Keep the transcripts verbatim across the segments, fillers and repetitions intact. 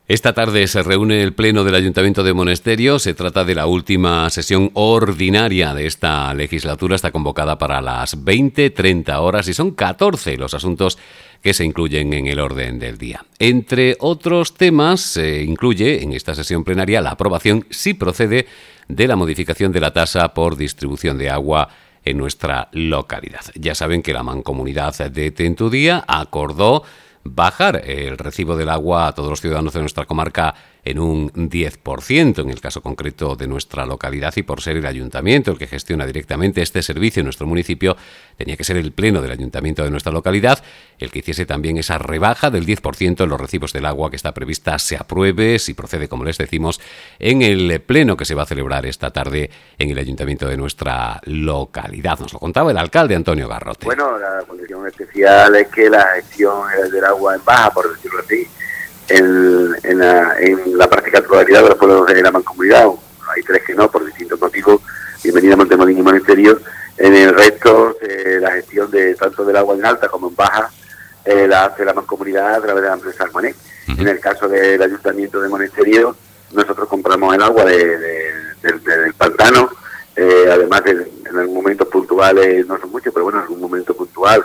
Esta tarde se reúne el Pleno del Ayuntamiento de Monesterio. Se trata de la última sesión ordinaria de esta legislatura. Está convocada para las veinte treinta horas y son catorce los asuntos que se incluyen en el orden del día. Entre otros temas, se incluye en esta sesión plenaria la aprobación, si procede, de la modificación de la tasa por distribución de agua en nuestra localidad. Ya saben que la Mancomunidad de Tentudía acordó bajar el recibo del agua a todos los ciudadanos de nuestra comarca en un diez por ciento, en el caso concreto de nuestra localidad, y por ser el ayuntamiento el que gestiona directamente este servicio en nuestro municipio, tenía que ser el pleno del ayuntamiento de nuestra localidad el que hiciese también esa rebaja del diez por ciento en los recibos del agua que está prevista, se apruebe, si procede, como les decimos, en el pleno que se va a celebrar esta tarde en el ayuntamiento de nuestra localidad. Nos lo contaba el alcalde Antonio Garrote. Bueno, la condición especial es que la gestión del agua en baja, por decirlo así, En, en, la, en la práctica totalidad de los pueblos de la Mancomunidad. Hay tres que no, por distintos motivos. Bienvenida a Montemolín y Monesterio. En el resto, eh, la gestión de tanto del agua en alta como en baja eh, la hace la Mancomunidad a través de la empresa Armanet. Uh-huh. En el caso del Ayuntamiento de Monesterio, nosotros compramos el agua de, de, de, de, del pantano, eh, además de, en algunos momentos puntuales, no son muchos, pero bueno, en algún momento puntual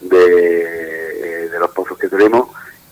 de, de los pozos que tenemos.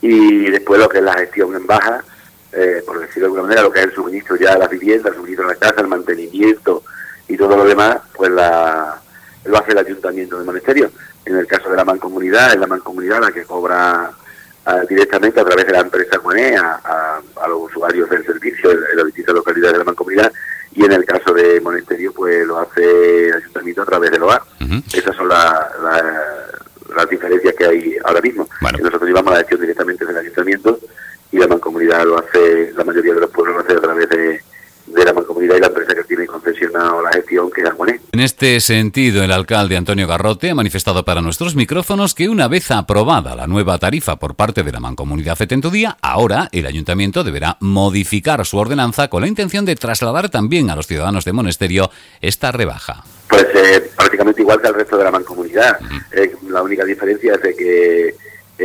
Y después lo que es la gestión en baja, eh, por decirlo de alguna manera, lo que es el suministro ya de las viviendas, el suministro de la casa, el mantenimiento y todo lo demás, pues la, lo hace el Ayuntamiento de Monesterio. En el caso de la Mancomunidad, es la Mancomunidad la que cobra a, directamente a través de la empresa Armanet a, a, a los usuarios del servicio en, en las distintas localidades de la Mancomunidad, y en el caso de Monesterio, pues lo hace el Ayuntamiento a través del O A R. Uh-huh. Esas son las... La, las diferencias que hay ahora mismo. Bueno. Nosotros llevamos la gestión directamente del ayuntamiento y la Mancomunidad lo hace, la mayoría de los pueblos lo hace a través de, de la Mancomunidad y la empresa que tiene concesionado la gestión, que es Armanet. En este sentido, el alcalde Antonio Garrote ha manifestado para nuestros micrófonos que una vez aprobada la nueva tarifa por parte de la Mancomunidad de Tentudía, ahora el ayuntamiento deberá modificar su ordenanza con la intención de trasladar también a los ciudadanos de Monesterio esta rebaja. Pues eh, prácticamente igual que al resto de la Mancomunidad. Uh-huh. Eh, la única diferencia es de que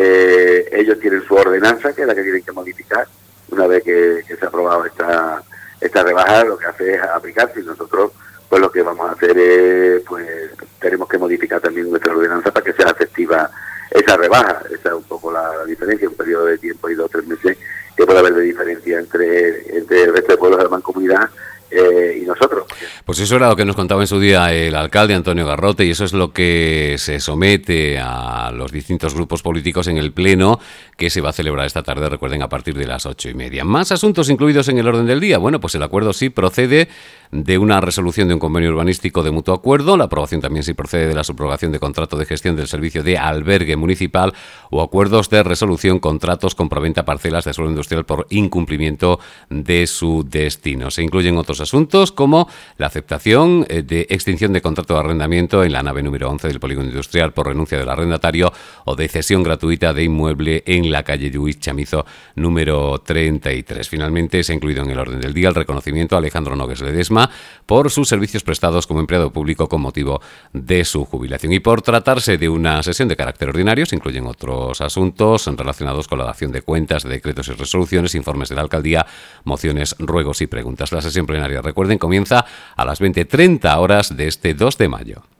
eh, ellos tienen su ordenanza, que es la que tienen que modificar. Una vez que, que se ha aprobado esta, esta rebaja, lo que hace es aplicarse, y nosotros pues lo que vamos a hacer es, pues tenemos que modificar también nuestra ordenanza para que sea efectiva esa rebaja. Esa es un poco la, la diferencia, un periodo de tiempo y dos o tres meses que puede haber de diferencia entre, entre el resto de pueblos de la Mancomunidad Eh, y nosotros. Pues eso era lo que nos contaba en su día el alcalde Antonio Garrote, y eso es lo que se somete a los distintos grupos políticos en el pleno que se va a celebrar esta tarde, recuerden, a partir de las ocho y media. Más asuntos incluidos en el orden del día. Bueno, pues el acuerdo sí procede de una resolución de un convenio urbanístico de mutuo acuerdo, la aprobación también sí procede de la subrogación de contrato de gestión del servicio de albergue municipal o acuerdos de resolución, contratos, compraventa parcelas de suelo industrial por incumplimiento de su destino. Se incluyen otros asuntos como la aceptación de extinción de contrato de arrendamiento en la nave número once del polígono industrial por renuncia del arrendatario o de cesión gratuita de inmueble en la calle Lluís Chamizo número treinta y tres. Finalmente se ha incluido en el orden del día el reconocimiento a Alejandro Nogues Ledesma por sus servicios prestados como empleado público con motivo de su jubilación. Y por tratarse de una sesión de carácter ordinario, se incluyen otros asuntos relacionados con la dación de cuentas, de decretos y resoluciones, informes de la alcaldía, mociones, ruegos y preguntas. La sesión plenaria, recuerden, comienza a las veinte treinta horas de este dos de mayo.